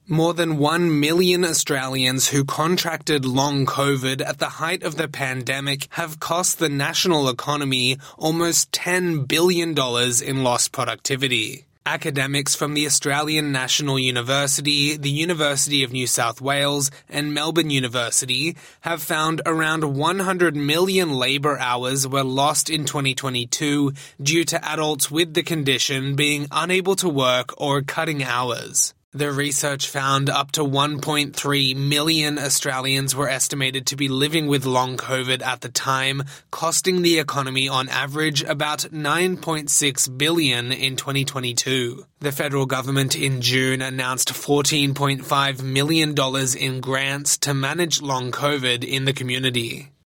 More than 1 million Australians who contracted long COVID at the height of the pandemic have cost the national economy almost $10 billion in lost productivity. Academics from the Australian National University, the University of New South Wales, and Melbourne University have found around 100 million labour hours were lost in 2022 due to adults with the condition being unable to work or cutting hours. The research found up to 1.3 million Australians were estimated to be living with long COVID at the time, costing the economy on average about $9.6 billion in 2022. The federal government in June announced $14.5 million in grants to manage long COVID in the community.